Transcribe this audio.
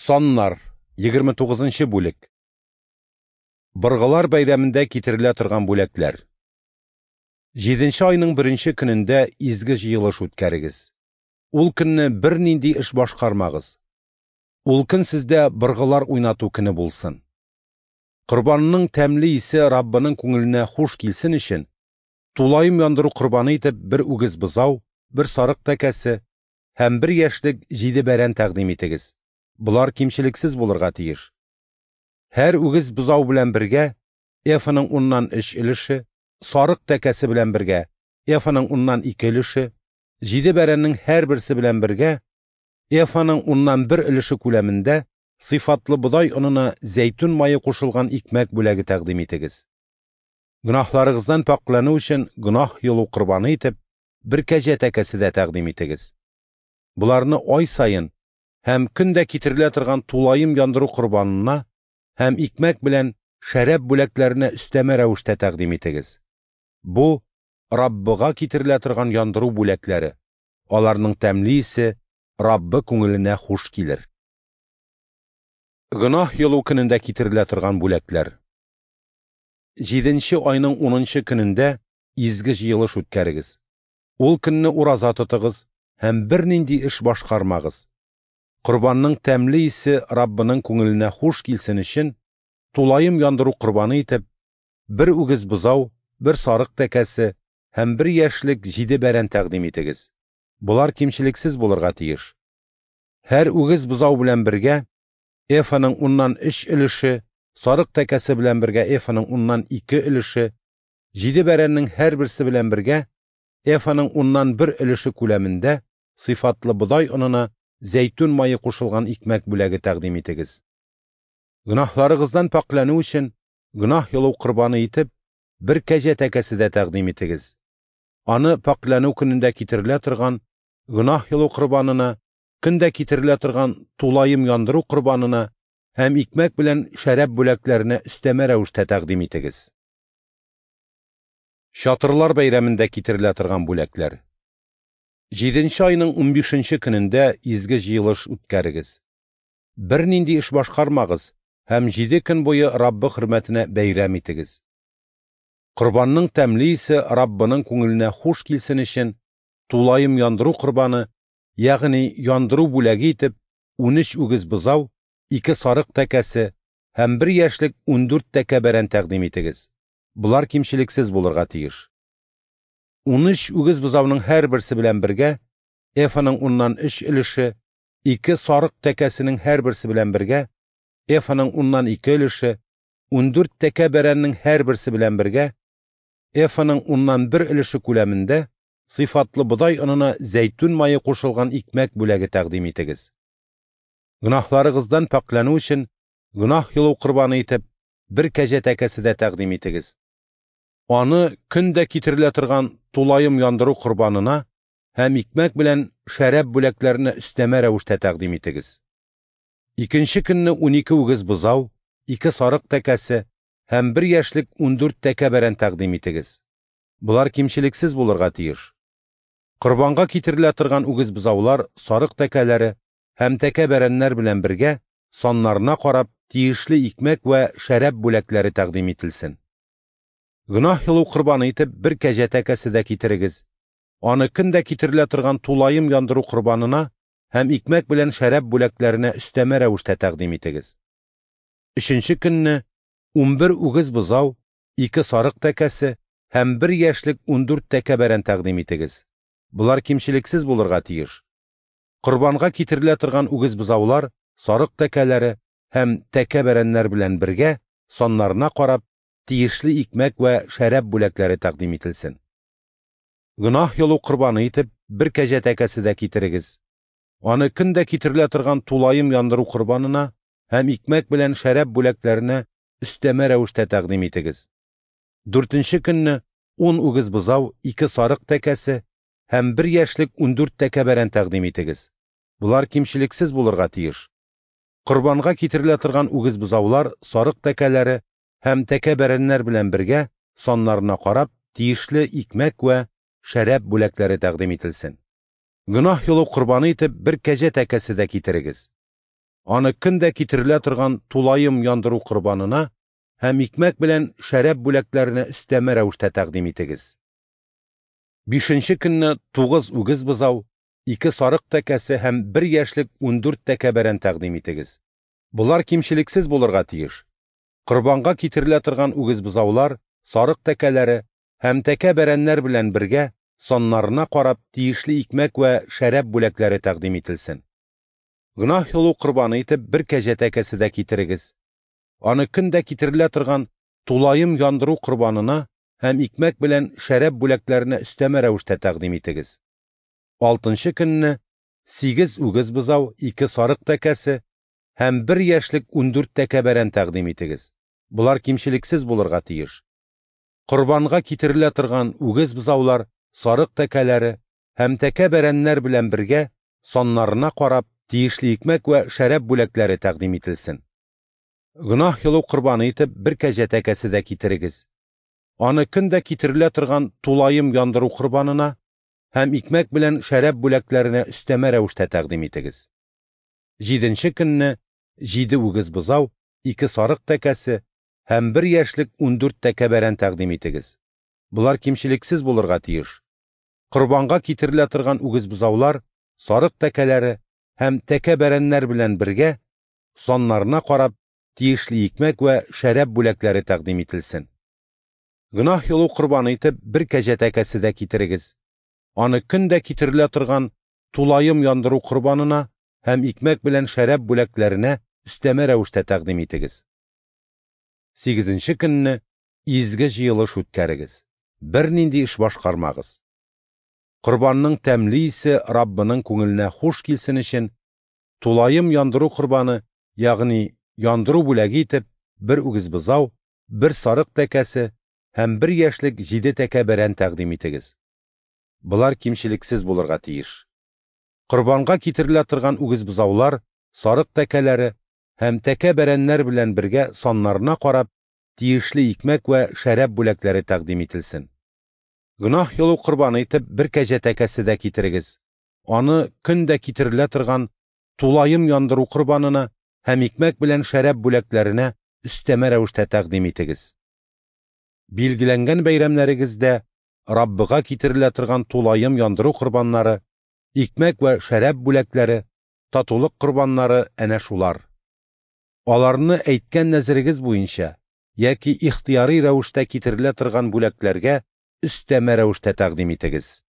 Саннар, 29-нчы бүлек. Быргылар бәйрәмендә китерелә торган бүләкләр. 7-нче айның 1-нче көнендә изге җыелыш үткәрегез. Ул көнне бернинди эш башкармагыз. Ул көн сездә быргылар уйнату көне булсын. Корбанның тәмле исе Раббының күңеленә хуш килсен өчен, тулайым яндыру корбаны итеп бер үгез бозау, бер сарык тәкәсе һәм бер яшьлек 7 бәрән тәкъдим итегез. Булар кимчелексез булырга тиеш. Һәр үгез бозау белән бергә эфаның уннан 3 өлеше, сарык тәкәсе белән бергә эфаның уннан 2 өлеше, 7 бәрәннең һәр берсе белән бергә эфаның уннан 1 өлеше күләмендә сыйфатлы бодай онына зәйтүн мае кушылган икмәк бүләге тәкъдим итегез. Гөнаһларыгыздан паклану өчен гөнаһ юлу корбаны итеп бер кәҗә тәкәсе дә тәкъдим итегез. Буларны ай сайын һәм көндә китерелә торган тулайым яндыру корбанына һәм икмәк белән шәраб бүләкләренә өстәмә рәвештә тәкъдим итегез. Бу Раббыга китерелә торган яндыру бүләкләре. Аларның тәмле исе Раббы күңеленә хуш килер. Гөнаһ юлу көнендә китерелә торган бүләкләр. 7-нче айның 10-нчы көнендә изге җыелыш үткәрегез. Ул көнне ураза тотыгыз һәм бернинди эш башкармагыз. Корбанның тәмле исе Раббының күңеленә хуш килсен өчен, тулайым яндыру корбаны итеп, бер үгез бозау, бер сарык тәкәсе һәм бер яшьлек 7 бәрән тәкъдим итегез. Булар кимчелексез булырга тиеш. Һәр үгез бозау белән бергә эфаның уннан 3 өлеше, сарык тәкәсе белән бергә эфаның уннан 2 өлеше, 7 бәрәннең һәр берсе белән бергә эфаның уннан 1 өлеше күләмендә сыйфатлы бодай онына зәйтүн мае кушылган икмәк бүләге тәкъдим итегез. Гөнаһларыгыздан паклану өчен гөнаһ юлу корбаны итеп бер кәҗә тәкәсе дә тәкъдим итегез. Аны паклану көнендә китерелә торган гөнаһ юлу корбанына, көндә китерелә торган тулайым яндыру корбанына һәм икмәк белән шәраб бүләкләренә өстәмә рәвештә тәкъдим итегез. Чатырлар бәйрәмендә китерелә торган бүләкләр. 7-нче айның 15-нче көнендә изге җыелыш үткәрегез. Бернинди эш башкармагыз һәм 7 көн буе Раббы хөрмәтенә бәйрәм итегез. Корбанның тәмле исе Раббының күңеленә хуш килсен өчен тулайым яндыру корбаны, ягъни яндыру бүләге итеп 13 үгез бозау, 2 сарык тәкәсе һәм 1 яшьлек 14 тәкә бәрән тәкъдим итегез. Булар кимчелексез булырга тиеш. 13 үгез бозауның һәр берсе белән бергә эфаның уннан 3 өлеше, 2 сарык тәкәсенең һәр берсе белән бергә эфаның уннан 2 өлеше, 14 тәкә бәрәннең һәр берсе белән бергә эфаның уннан 1 өлеше күләмендә сыйфатлы бодай онына зәйтүн мае кушылган икмәк бүләге тәкъдим итегез. Гөнаһларыгыздан паклану өчен гөнаһ юлу корбаны итеп бер кәҗә тәкәсе дә тәкъдим итегез. Аны көндә китерелә торган тулайым яндыру корбанына һәм икмәк белән шәраб бүләкләренә өстәмә рәвештә тәкъдим итегез. Икенче көнне 12 үгез бозау, 2 сарык тәкәсе һәм 1 яшьлек 14 тәкә бәрән тәкъдим итегез. Булар кимчелексез булырга тиеш. Корбанга китерелә торган үгез бозаулар, сарык тәкәләре һәм тәкә бәрәннәр белән бергә саннарына карап тиешле икмәк вә шәраб бүләкләре тәкъдим ителсен. Гөнаһ юлу корбаны итеп бер кәҗә тәкәсе дә китерегез. Аны көндә китерелә торган тулайым яндыру корбанына һәм икмәк белән шәраб бүләкләренә өстәмә рәвештә тәкъдим итегез. 3-нче көнне 11 үгез бозау, 2 сарык тәкәсе һәм 1 яшьлек 14 тәкә бәрән тәкъдим итегез. Булар кимчелексез булырга тиеш. Корбанга китерелә торган үгез бозаулар, сарык тәкәләре һәм тәкә бәрәннәр белән бергә саннарына карап тиешле икмәк вә шәраб бүләкләре тәкъдим ителсен. Гөнаһ юлу корбаны итеп бер кәҗә тәкәсе дә китерегез. Аны көндә китерелә торган тулайым яндыру корбанына һәм икмәк белән шәраб бүләкләренә өстәмә рәвештә тәкъдим итегез. 4-нче көнне 10 үгез бозау, 2 сарык тәкәсе һәм 1 яшьлек 14 тәкә бәрән тәкъдим итегез. Булар кимчелексез булырга тиеш. Корбанга китерелә торган үгез бозаулар, сарык тәкәләре һәм тәкә бәрәннәр белән бергә саннарына карап тиешле икмәк вә шәраб бүләкләре тәкъдим ителсен. Гөнаһ юлу корбаны итеп бер кәҗә тәкәсе дә китерегез. аны көндә китерелә торган тулайым яндыру корбанына һәм икмәк белән шәраб бүләкләренә өстәмә рәвештә тәкъдим итегез. 5нче көнне 9 үгез бызау, 2 сарык тәкәсе һәм 1 яшьлек 14 тәкәбәрән тәкъдим итегез. Булар кимчелексез булырга тиеш. Корбанга китерелә торган үгез бызаулар, сарык тәкәләре һәм тәкәбәрәннәр белән бергә саннарына карап тиешле икмәк вә шәраб бүләкләре тәкъдим ителсен. Гынах юлу корбаны итеп 1 кәҗә тәкәсе дә китерегез. Аны көндә китерелә торган тулайым яндыру корбанына һәм икмәк белән шәраб бүләкләренә өстәмә рәвештә тәкъдим итегез. 6нчы көнне 8 үгез бызау, 2 сарык тәкәсе һәм 1 яшьлек 14 тәкәбәрән тәкъдим итегез. Булар кимчелексез булырга тиеш. Корбанга китерелә торган үгез бызаулар, сарык тәкәләре һәм тәкәбәрәннәр белән бергә саннарына карап тиешле икмәк вә шәраб бүләкләре тәкъдим ителсен. Гынах юлу корбаны итеп 1 кәҗә тәкәсе дә китерегез. Аны көндә китерелә торган тулайым яндыру корбанына һәм икмәк белән шәраб бүләкләренә өстәмә рәвештә тәкъдим итегез. 7нче көнне 7 үгез бызау, 2 сарык тәкәсе һәм 1 яшьлек 14 тәкәбәрән тәкъдим итегез. Булар кимчелексез булырга тиеш. Корбанга китерелә торган үгез бызаулар, сарык тәкәләре һәм тәкәбәрәннәр белән бергә саннарына карап тиешле икмәк вә шәраб бүләкләре тәкъдим ителсен. Гынах юлу корбаны итеп 1 кәҗә тәкәсе дә китерегез. Аны көндә китерелә торган тулайым яндыру корбанына һәм икмәк белән шәраб бүләкләренә өстәмә рәвештә тәкъдим итегез. 8нче көнне изге җыелыш үткәрегез. Бернинди эш башкармагыз. Корбанның тәмле исе Раббының күңеленә хуш килсен өчен тулайым яндыру корбаны, ягъни яндыру бүләге итеп 1 үгез бызау, 1 сарык тәкәсе һәм 1 яшьлек 7 тәкәбәрән тәкъдим итегез. Булар кимчелексез булырга тиеш. Корбанга китерелә торган үгез бызаулар, сарык тәкәләре һәм тәкәбәрәннәр белән бергә саннарына карап тиешле икмәк вә шәраб бүләкләре тәкъдим ителсен. Гынах юлу корбаны итеп 1 кәҗә тәкәсе дә китерегез. Аны көндә китерелә торган тулайым яндыру корбанына һәм икмәк белән шәраб бүләкләренә өстәмә рәвештә тәкъдим итегез. Билгеләнгән бәйрәмнәрегездә Раббыга китерелә торган тулайым яндыру корбаннары, икмәк вә шәраб бүләкләре, татулык корбаннары әнә шулар. Аларны әйткән нәзерегез буенча яки ихтияри рәвештә китерелә торган бүләкләргә өстәмә рәвештә тәкъдим итегез.